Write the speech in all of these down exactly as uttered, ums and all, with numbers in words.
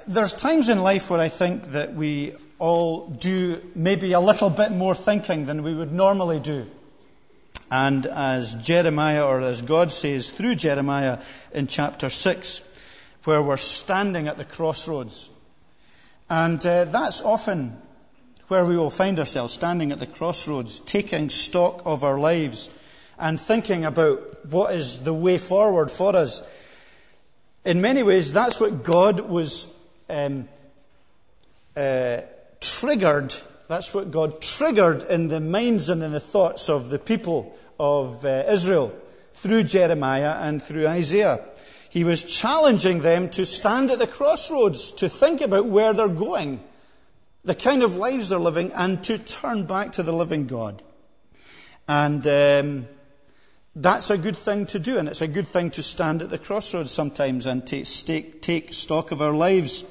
there's times in life where I think that we all do maybe a little bit more thinking than we would normally do. And as Jeremiah, or as God says through Jeremiah in chapter six, where we're standing at the crossroads. And uh, that's often where we will find ourselves, standing at the crossroads, taking stock of our lives and thinking about what is the way forward for us. In many ways, that's what God was um, uh, triggered. That's what God triggered in the minds and in the thoughts of the people of uh, Israel through Jeremiah and through Isaiah. He was challenging them to stand at the crossroads, to think about where they're going, the kind of lives they're living, and to turn back to the living God. And um, that's a good thing to do, and it's a good thing to stand at the crossroads sometimes and take, take, take stock of our lives.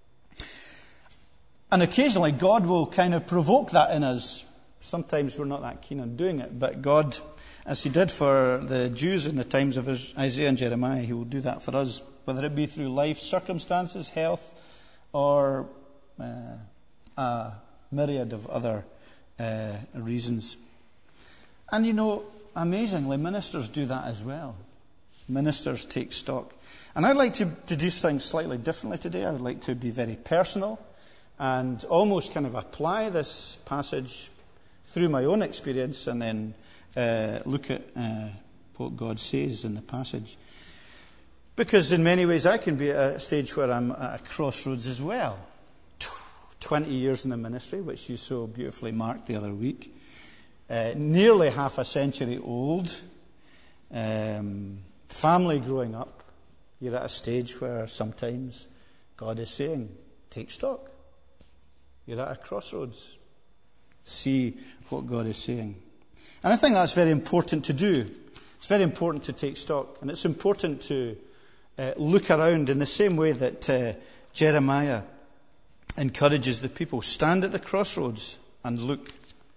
And occasionally God will kind of provoke that in us. Sometimes we're not that keen on doing it, but God, as he did for the Jews in the times of Isaiah and Jeremiah, he will do that for us, whether it be through life circumstances, health, or uh, a myriad of other uh, reasons. And you know, amazingly, ministers do that as well. Ministers take stock. And I'd like to, to do things slightly differently today. I would like to be very personal and almost kind of apply this passage through my own experience and then uh, look at uh, what God says in the passage. Because in many ways I can be at a stage where I'm at a crossroads as well. twenty years in the ministry, which you so beautifully marked the other week. Uh, nearly half a century old. Um, family growing up. You're at a stage where sometimes God is saying, take stock. You're at a crossroads. See what God is saying. And I think that's very important to do. It's very important to take stock. And it's important to uh, look around in the same way that uh, Jeremiah encourages the people. Stand at the crossroads and look.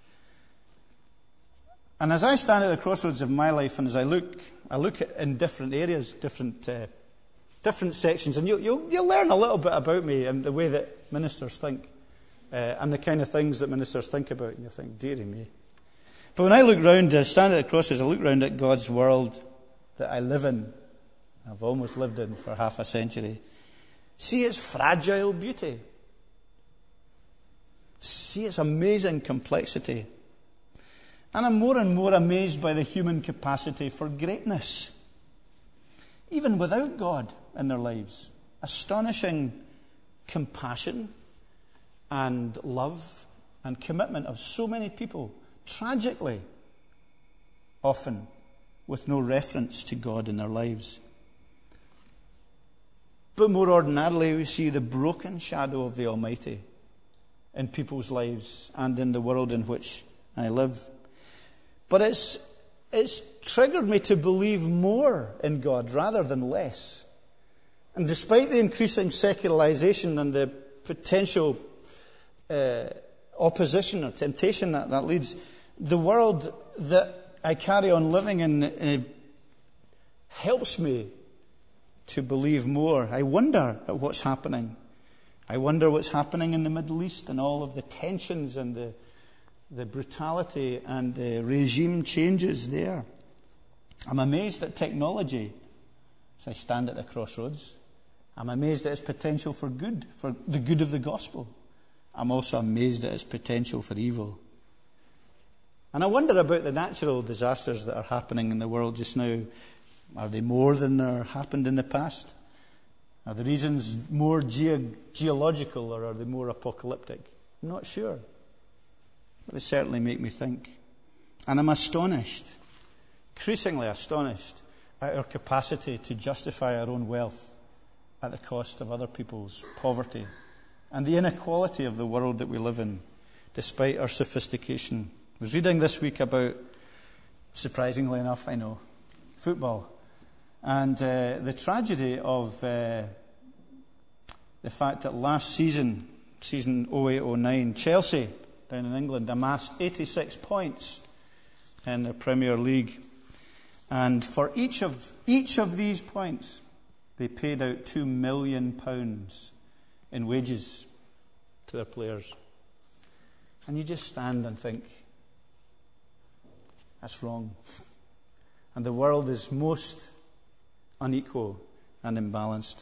And as I stand at the crossroads of my life, and as I look, I look at, in different areas, different uh, different sections, and you, you'll, you'll learn a little bit about me and the way that ministers think. Uh, and the kind of things that ministers think about, and you think, dearie me. But when I look round, I stand at the crossroads, I look round at God's world that I live in, I've almost lived in for half a century. See its fragile beauty. See its amazing complexity. And I'm more and more amazed by the human capacity for greatness, even without God in their lives. Astonishing compassion and love and commitment of so many people, tragically, often with no reference to God in their lives. But more ordinarily, we see the broken shadow of the Almighty in people's lives and in the world in which I live. But it's, it's triggered me to believe more in God rather than less. And despite the increasing secularization and the potential Uh, opposition or temptation that, that leads, the world that I carry on living in uh, helps me to believe more. I wonder at what's happening. I wonder what's happening in the Middle East and all of the tensions and the, the brutality and the regime changes there. I'm amazed at technology as I stand at the crossroads. I'm amazed at its potential for good, for the good of the gospel. I'm also amazed at its potential for evil. And I wonder about the natural disasters that are happening in the world just now. Are they more than are happened in the past? Are the reasons more ge- geological or are they more apocalyptic? I'm not sure. But they certainly make me think. And I'm astonished, increasingly astonished, at our capacity to justify our own wealth at the cost of other people's poverty. And the inequality of the world that we live in, despite our sophistication. I was reading this week about, surprisingly enough, I know, football. And uh, the tragedy of uh, the fact that last season, season oh eight oh nine, Chelsea, down in England, amassed eighty-six points in the Premier League. And for each of each of these points, they paid out two million pounds in wages to their players. And you just stand and think, that's wrong. And the world is most unequal and imbalanced.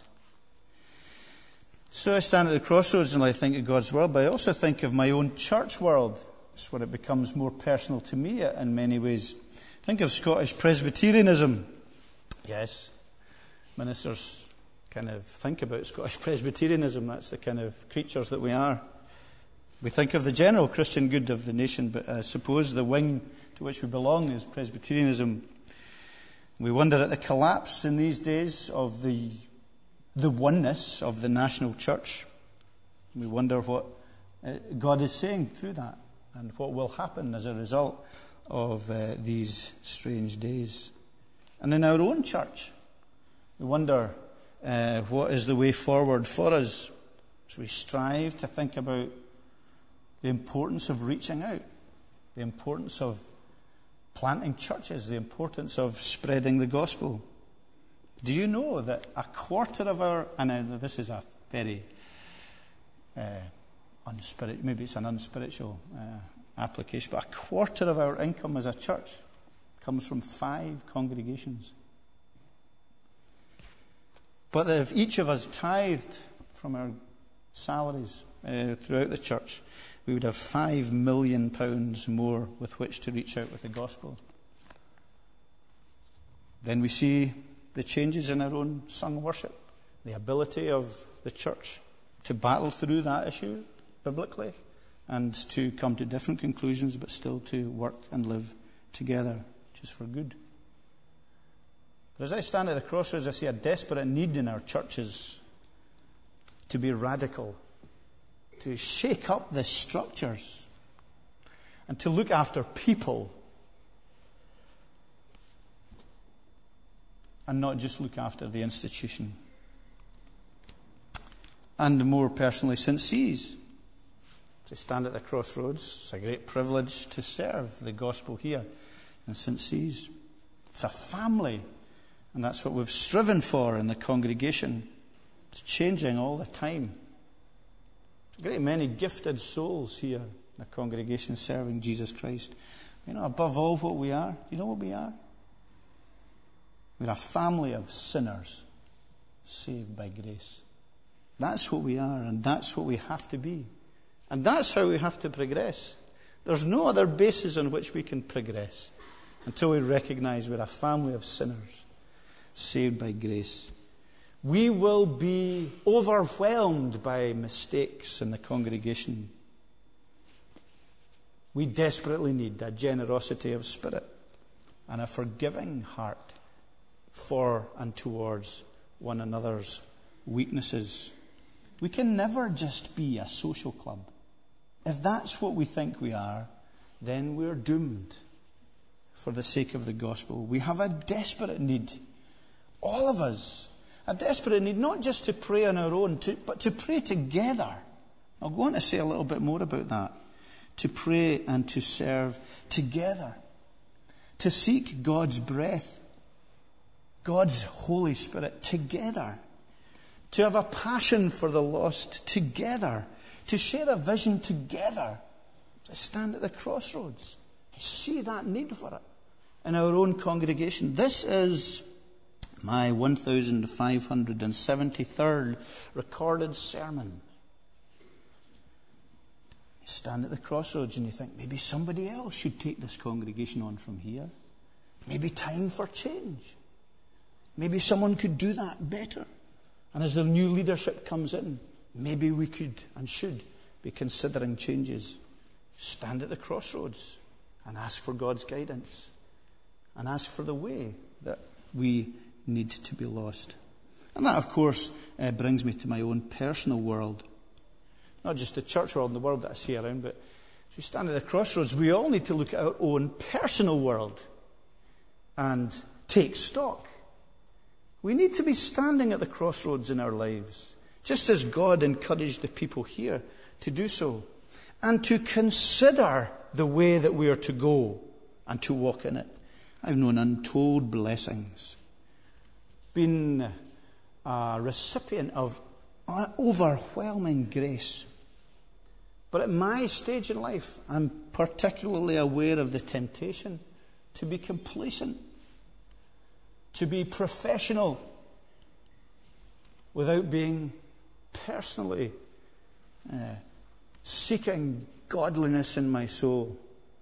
So I stand at the crossroads and I think of God's world, but I also think of my own church world. It's where it becomes more personal to me in many ways. Think of Scottish Presbyterianism. Yes, ministers kind of think about Scottish Presbyterianism. That's the kind of creatures that we are. We think of the general Christian good of the nation, but I suppose the wing to which we belong is Presbyterianism. We wonder at the collapse in these days of the the oneness of the national church. We wonder what God is saying through that and what will happen as a result of uh, these strange days. And in our own church, we wonder uh, what is the way forward for us as we strive to think about the importance of reaching out, the importance of planting churches, the importance of spreading the gospel. Do you know that a quarter of our, and uh, this is a very uh, unspiritual, maybe it's an unspiritual uh, application, but a quarter of our income as a church comes from five congregations. But that if each of us tithed from our salaries uh, throughout the church, we would have five million pounds more with which to reach out with the gospel. Then we see the changes in our own sung worship, the ability of the church to battle through that issue biblically and to come to different conclusions, but still to work and live together, which is for good. But as I stand at the crossroads, I see a desperate need in our churches to be radical, to shake up the structures, and to look after people and not just look after the institution. And more personally, Saint C's. To stand at the crossroads, it's a great privilege to serve the gospel here in Saint C's. It's a family, and that's what we've striven for in the congregation. It's changing all the time. There's a great many gifted souls here in the congregation serving Jesus Christ. You know, above all what we are, you know what we are? We're a family of sinners saved by grace. That's what we are, and that's what we have to be. And that's how we have to progress. There's no other basis on which we can progress until we recognize we're a family of sinners saved by grace. We will be overwhelmed by mistakes in the congregation. We desperately need a generosity of spirit and a forgiving heart for and towards one another's weaknesses. We can never just be a social club. If that's what we think we are, then we're doomed for the sake of the gospel. We have a desperate need, all of us, a desperate need not just to pray on our own, to, but to pray together. I'll go on to say a little bit more about that. To pray and to serve together. To seek God's breath, God's Holy Spirit together. To have a passion for the lost together. To share a vision together. To stand at the crossroads. I see that need for it in our own congregation. This is my one thousand five hundred seventy-third recorded sermon. You stand at the crossroads and you think, maybe somebody else should take this congregation on from here. Maybe time for change. Maybe someone could do that better. And as the new leadership comes in, maybe we could and should be considering changes. Stand at the crossroads and ask for God's guidance. And ask for the way that we need to be lost. And that, of course, uh, brings me to my own personal world. Not just the church world and the world that I see around, but as we stand at the crossroads, we all need to look at our own personal world and take stock. We need to be standing at the crossroads in our lives, just as God encouraged the people here to do so, and to consider the way that we are to go and to walk in it. I've known untold blessings, been a recipient of overwhelming grace. But at my stage in life, I'm particularly aware of the temptation to be complacent, to be professional, without being personally uh, seeking godliness in my soul.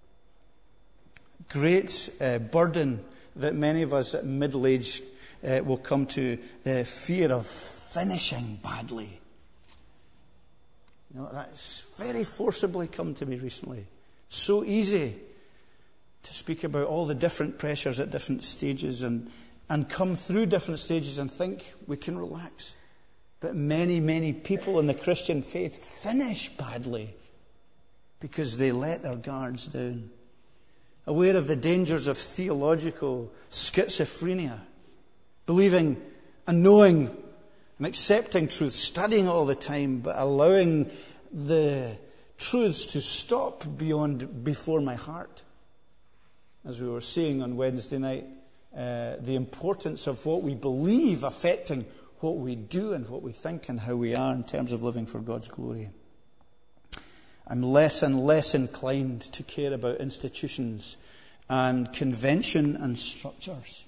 Great uh, burden that many of us at middle age uh, will come to, the fear of finishing badly. You know, that's very forcibly come to me recently. So easy to speak about all the different pressures at different stages and, and come through different stages and think we can relax. But many, many people in the Christian faith finish badly because they let their guards down. Aware of the dangers of theological schizophrenia, believing and knowing and accepting truth, studying all the time, but allowing the truths to stop beyond before my heart. As we were seeing on Wednesday night, uh, the importance of what we believe affecting what we do and what we think and how we are in terms of living for God's glory. I'm less and less inclined to care about institutions and convention and structures.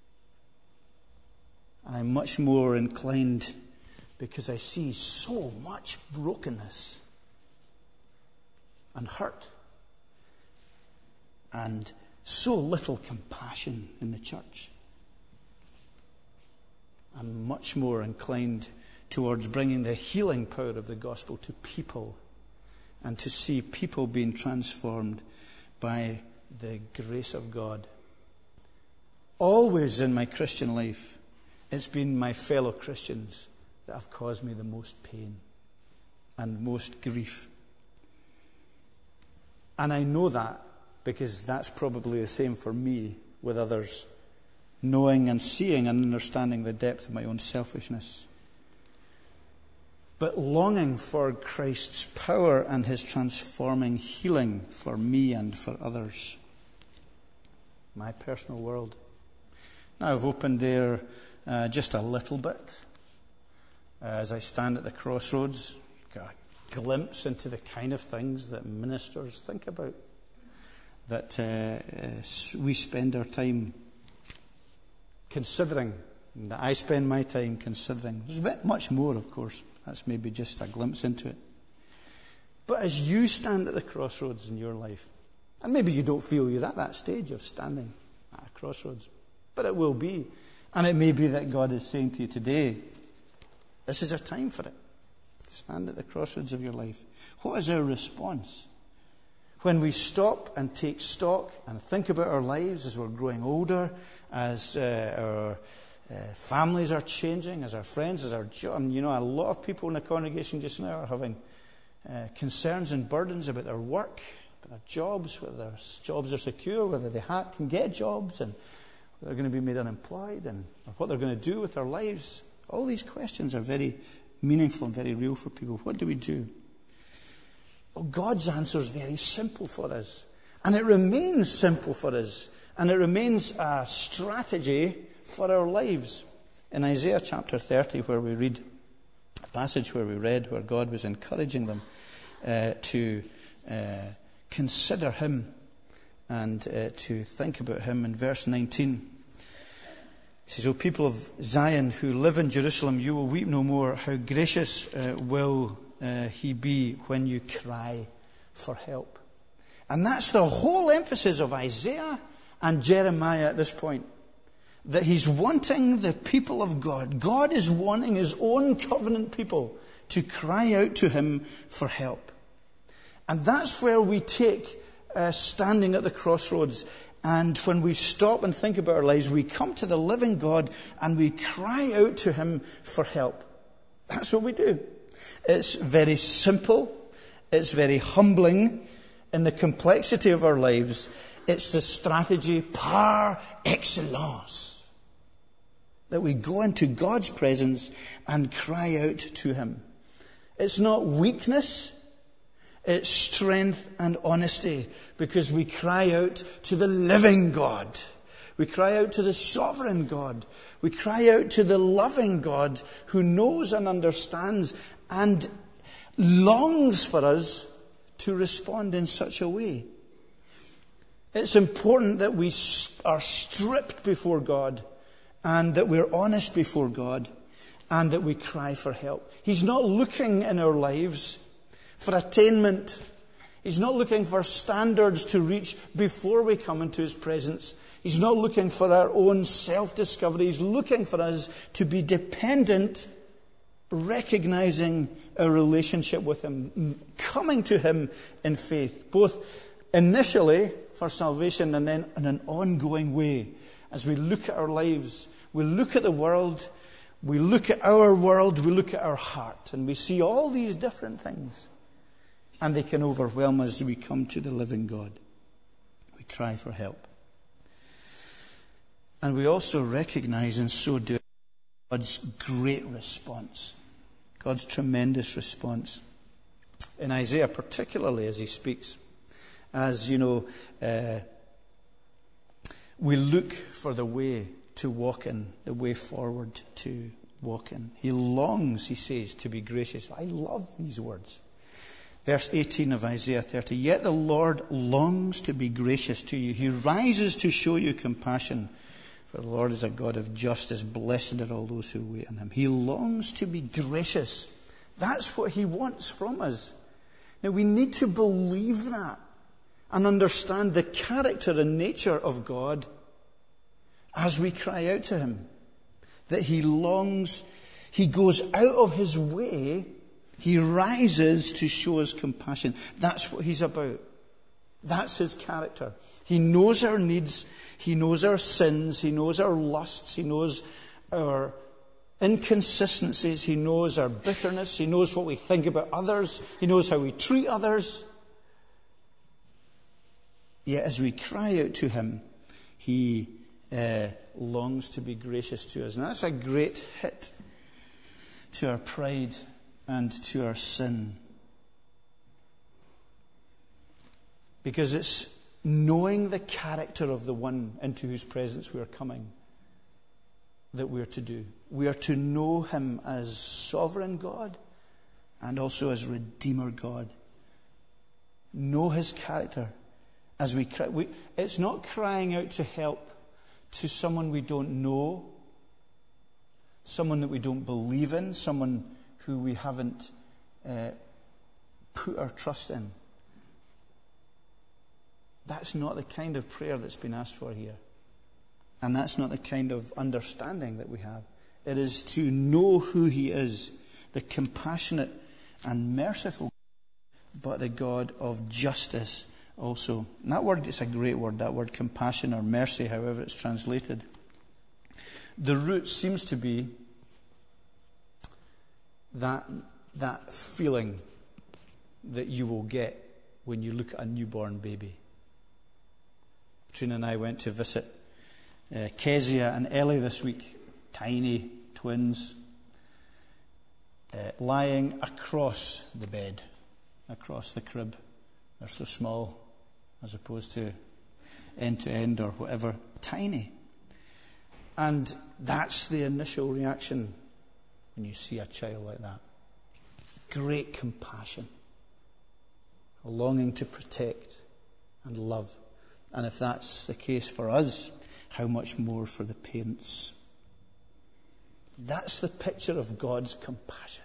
And I'm much more inclined, because I see so much brokenness and hurt and so little compassion in the church. I'm much more inclined towards bringing the healing power of the gospel to people and to see people being transformed by the grace of God. Always in my Christian life, it's been my fellow Christians that have caused me the most pain and most grief. And I know that because that's probably the same for me with others, knowing and seeing and understanding the depth of my own selfishness. But longing for Christ's power and his transforming healing for me and for others. My personal world. Now I've opened there uh, just a little bit. Uh, as I stand at the crossroads, got a glimpse into the kind of things that ministers think about. That uh, uh, we spend our time considering, that I spend my time considering. There's a bit much more, of course. That's maybe just a glimpse into it. But as you stand at the crossroads in your life, and maybe you don't feel you're at that stage of standing at a crossroads, but it will be. And it may be that God is saying to you today, this is a time for it. Stand at the crossroads of your life. What is our response? When we stop and take stock and think about our lives as we're growing older, as uh, our uh, families are changing, as our friends, as our job. You know, a lot of people in the congregation just now are having uh, concerns and burdens about their work, about their jobs, whether their jobs are secure, whether they ha- can get jobs, and whether they're going to be made unemployed, and or what they're going to do with their lives. All these questions are very meaningful and very real for people. What do we do? Well, God's answer is very simple for us. And it remains simple for us. And it remains a strategy for our lives. In Isaiah chapter thirty, where we read a passage where we read where God was encouraging them uh, to uh, consider him and uh, to think about him, in verse nineteen. He says, O people of Zion who live in Jerusalem, you will weep no more. How gracious uh, will uh, he be when you cry for help. And that's the whole emphasis of Isaiah and Jeremiah at this point. That he's wanting the people of God. God is wanting his own covenant people to cry out to him for help. And that's where we take uh, standing at the crossroads. And when we stop and think about our lives, we come to the living God and we cry out to him for help. That's what we do. It's very simple. It's very humbling. In the complexity of our lives, it's the strategy par excellence. That we go into God's presence and cry out to him. It's not weakness. It's strength and honesty, because we cry out to the living God. We cry out to the sovereign God. We cry out to the loving God who knows and understands and longs for us to respond in such a way. It's important that we are stripped before God and that we're honest before God and that we cry for help. He's not looking in our lives for attainment. He's not looking for standards to reach before we come into His presence. He's not looking for our own self-discovery. He's looking for us to be dependent, recognizing our relationship with Him, coming to Him in faith, both initially for salvation and then in an ongoing way. As we look at our lives, we look at the world, we look at our world, we look at our heart, and we see all these different things. And they can overwhelm us as we come to the living God. We cry for help. And we also recognize in so doing God's great response. God's tremendous response. In Isaiah particularly as he speaks. As, you know, uh, we look for the way to walk in, the way forward to walk in. He longs, he says, to be gracious. I love these words. Verse eighteen of Isaiah thirty. Yet the Lord longs to be gracious to you. He rises to show you compassion. For the Lord is a God of justice. Blessed are all those who wait on Him. He longs to be gracious. That's what He wants from us. Now we need to believe that and understand the character and nature of God as we cry out to Him. That He longs, He goes out of His way, He rises to show us compassion. That's what He's about. That's His character. He knows our needs, He knows our sins, He knows our lusts, He knows our inconsistencies, He knows our bitterness, He knows what we think about others, He knows how we treat others. Yet as we cry out to Him, He uh, longs to be gracious to us. And that's a great hit to our pride and to our sin. Because it's knowing the character of the one into whose presence we are coming that we are to do. We are to know Him as sovereign God and also as Redeemer God. Know His character as we cry. We, it's not crying out to help to someone we don't know, someone that we don't believe in, someone who we haven't uh, put our trust in. That's not the kind of prayer that's been asked for here. And that's not the kind of understanding that we have. It is to know who He is, the compassionate and merciful God, but the God of justice also. And that word is a great word, that word compassion or mercy, however it's translated. The root seems to be that, that feeling that you will get when you look at a newborn baby. Trina and I went to visit uh, Kezia and Ellie this week, tiny twins, uh, lying across the bed, across the crib. They're so small, as opposed to end to end or whatever, tiny. And that's the initial reaction when you see a child like that. Great compassion, a longing to protect and love. And if that's the case for us, how much more for the parents? That's the picture of God's compassion.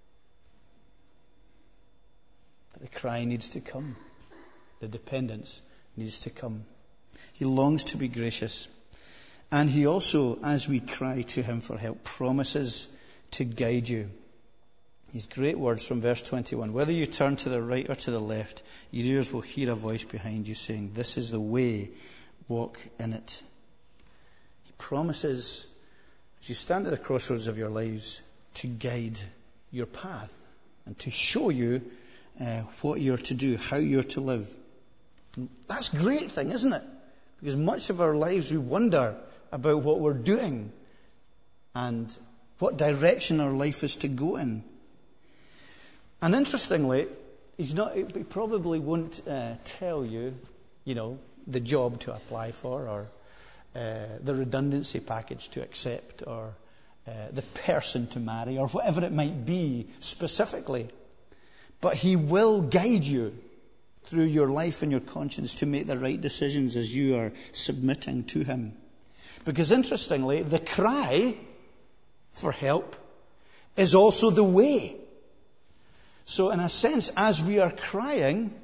But the cry needs to come. The dependence needs to come. He longs to be gracious. And He also, as we cry to Him for help, promises to guide you. These great words from verse twenty-one. Whether you turn to the right or to the left, your ears will hear a voice behind you saying, this is the way, walk in it. He promises, as you stand at the crossroads of your lives, to guide your path and to show you uh, what you're to do, how you're to live. And that's a great thing, isn't it? Because much of our lives we wonder about what we're doing and what direction our life is to go in. And interestingly, he's not, he probably won't uh, tell you, you know, the job to apply for or uh, the redundancy package to accept, or uh, the person to marry, or whatever it might be specifically. But he will guide you through your life and your conscience to make the right decisions as you are submitting to him. Because interestingly, the cry for help is also the way. So in a sense, as we are crying,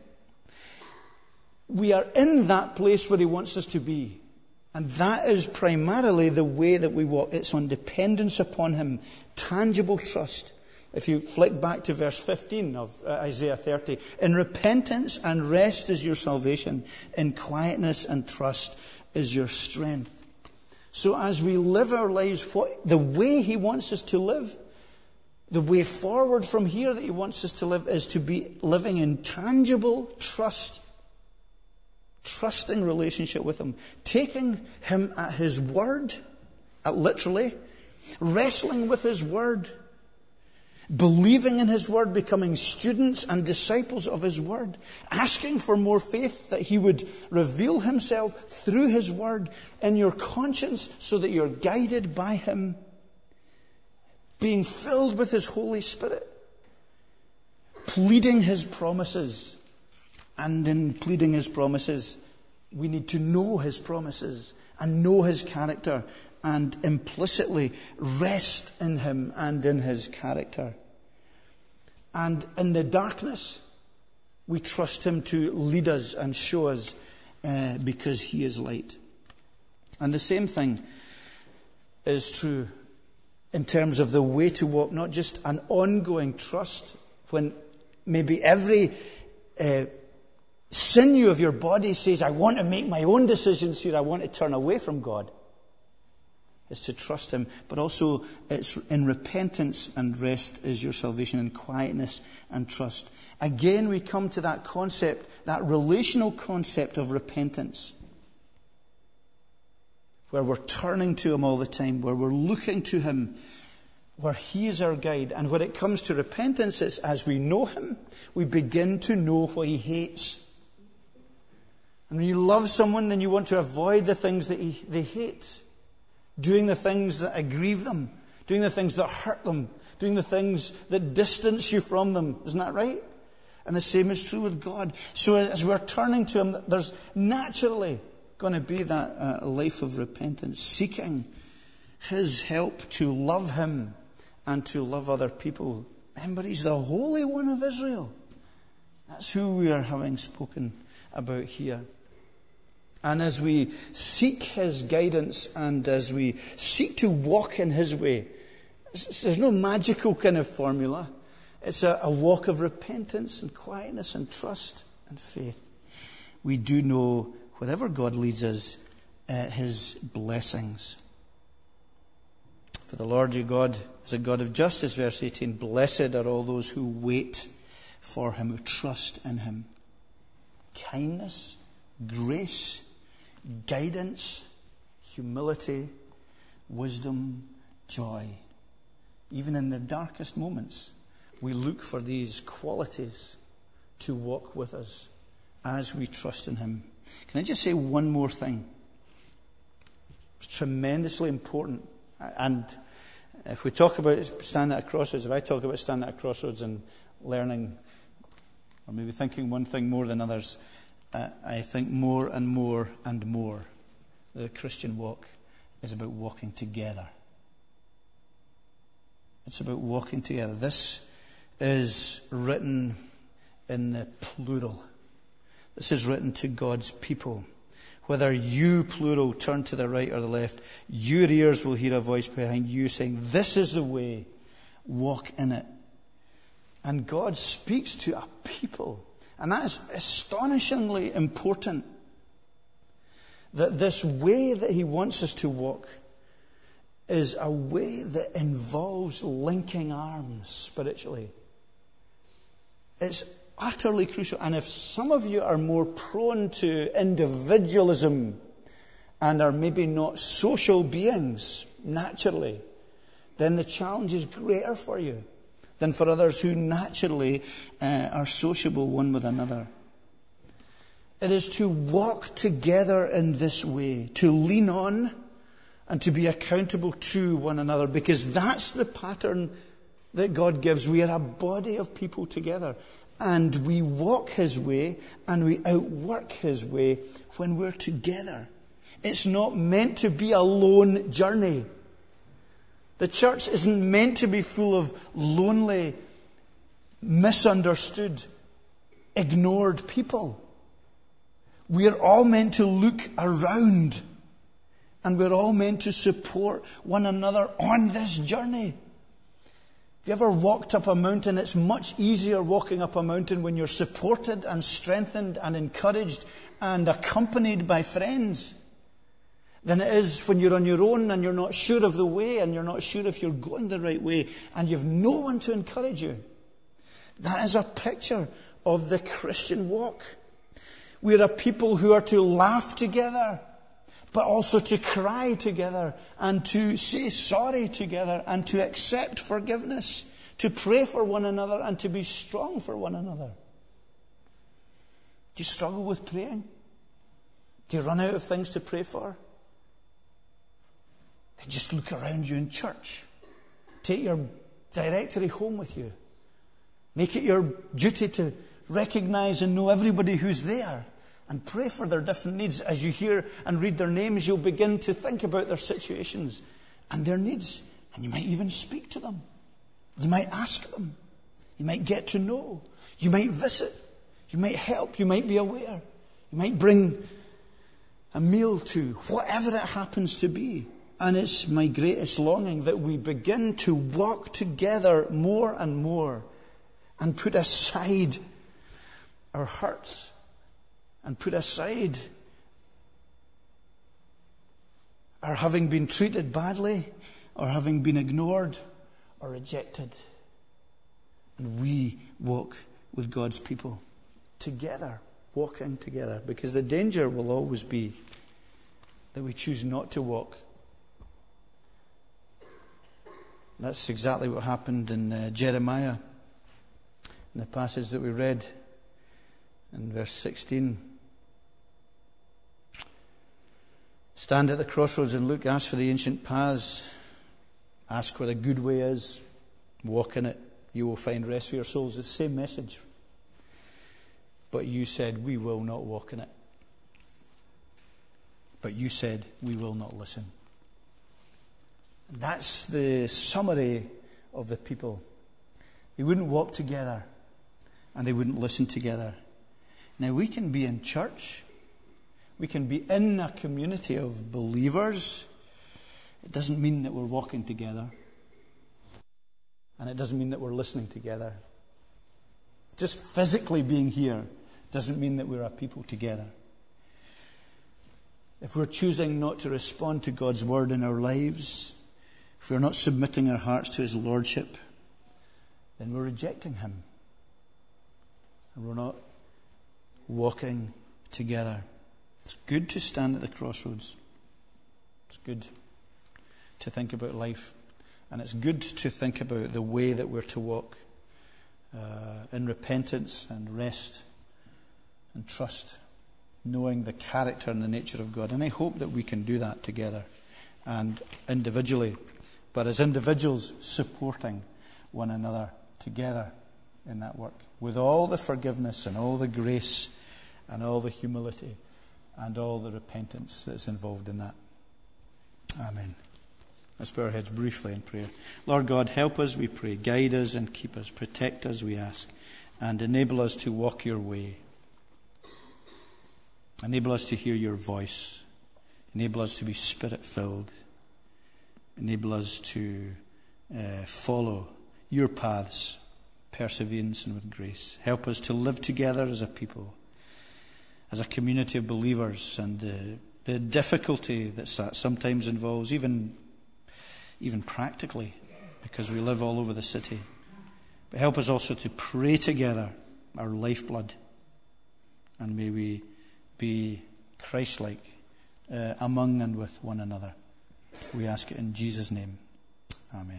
we are in that place where he wants us to be. And that is primarily the way that we walk. It's on dependence upon him, tangible trust. If you flick back to verse fifteen of Isaiah thirty, in repentance and rest is your salvation, in quietness and trust is your strength. So as we live our lives, what, the way he wants us to live, the way forward from here that he wants us to live, is to be living in tangible trust, trusting relationship with him, taking him at his word, at literally, wrestling with his word, believing in his word, becoming students and disciples of his word, asking for more faith that he would reveal himself through his word in your conscience so that you're guided by him, being filled with his Holy Spirit, pleading his promises. And in pleading his promises, we need to know his promises and know his character and implicitly rest in him and in his character. And in the darkness, we trust him to lead us and show us uh, because he is light. And the same thing is true in terms of the way to walk, not just an ongoing trust when maybe every uh, sinew of your body says, I want to make my own decisions here, I want to turn away from God. It's to trust him, but also it's in repentance and rest is your salvation, in quietness and trust. Again, we come to that concept, that relational concept of repentance, where we're turning to him all the time, where we're looking to him, where he is our guide. And when it comes to repentance, it's as we know him, we begin to know what he hates. And when you love someone, then you want to avoid the things that he, they hate. Doing the things that aggrieve them. Doing the things that hurt them. Doing the things that distance you from them. Isn't that right? And the same is true with God. So as we're turning to him, there's naturally going to be that uh, life of repentance. Seeking his help to love him and to love other people. Remember, he's the Holy One of Israel. That's who we are having spoken about here. And as we seek his guidance and as we seek to walk in his way, there's no magical kind of formula. It's a, a walk of repentance and quietness and trust and faith. We do know wherever God leads us, uh, his blessings. For the Lord your God is a God of justice, verse eighteen. Blessed are all those who wait for him, who trust in him. Kindness, grace, guidance, humility, wisdom, joy. Even in the darkest moments, we look for these qualities to walk with us as we trust in him. Can I just say one more thing? It's tremendously important. And if we talk about standing at a crossroads, if I talk about standing at a crossroads and learning, or maybe thinking one thing more than others, Uh, I think more and more and more the Christian walk is about walking together. It's about walking together. This is written in the plural. This is written to God's people. Whether you, plural, turn to the right or the left, your ears will hear a voice behind you saying, this is the way, walk in it. And God speaks to a people. And that is astonishingly important. That this way that he wants us to walk is a way that involves linking arms spiritually. It's utterly crucial. And if some of you are more prone to individualism and are maybe not social beings naturally, then the challenge is greater for you than for others who naturally uh, are sociable one with another. It is to walk together in this way, to lean on and to be accountable to one another, because that's the pattern that God gives. We are a body of people together, and we walk His way and we outwork His way when we're together. It's not meant to be a lone journey. The church isn't meant to be full of lonely, misunderstood, ignored people. We're all meant to look around, and we're all meant to support one another on this journey. If you ever walked up a mountain, it's much easier walking up a mountain when you're supported and strengthened and encouraged and accompanied by friends than it is when you're on your own and you're not sure of the way and you're not sure if you're going the right way and you've no one to encourage you. That is a picture of the Christian walk. We're a people who are to laugh together, but also to cry together and to say sorry together and to accept forgiveness, to pray for one another and to be strong for one another. Do you struggle with praying? Do you run out of things to pray for? Then just look around you in church. Take your directory home with you. Make it your duty to recognize and know everybody who's there and pray for their different needs. As you hear and read their names, you'll begin to think about their situations and their needs. And you might even speak to them. You might ask them. You might get to know. You might visit. You might help. You might be aware. You might bring a meal to, whatever it happens to be. And it's my greatest longing that we begin to walk together more and more and put aside our hurts and put aside our having been treated badly or having been ignored or rejected. And we walk with God's people together, walking together, because the danger will always be that we choose not to walk. That's exactly what happened in uh, Jeremiah, in the passage that we read in verse sixteen. Stand at the crossroads and look, ask for the ancient paths, ask where the good way is, walk in it, you will find rest for your souls. It's the same message. But you said, we will not walk in it. But you said, we will not listen. And that's the summary of the people. They wouldn't walk together and they wouldn't listen together. Now, we can be in church. We can be in a community of believers. It doesn't mean that we're walking together. And it doesn't mean that we're listening together. Just physically being here doesn't mean that we're a people together. If we're choosing not to respond to God's word in our lives, if we're not submitting our hearts to His lordship, then we're rejecting Him. And we're not walking together. It's good to stand at the crossroads. It's good to think about life. And it's good to think about the way that we're to walk uh, in repentance and rest and trust, knowing the character and the nature of God. And I hope that we can do that together and individually, but as individuals supporting one another together in that work, with all the forgiveness and all the grace and all the humility and all the repentance that's involved in that. Amen. Let's bow our heads briefly in prayer. Lord God, help us, we pray. Guide us and keep us. Protect us, we ask. And enable us to walk your way. Enable us to hear your voice. Enable us to be Spirit-filled. Enable us to uh, follow your paths, perseverance and with grace. Help us to live together as a people, as a community of believers, and the, the difficulty that sometimes involves, even, even practically, because we live all over the city. But help us also to pray together, our lifeblood, and may we be Christ-like uh, among and with one another. We ask it in Jesus' name. Amen.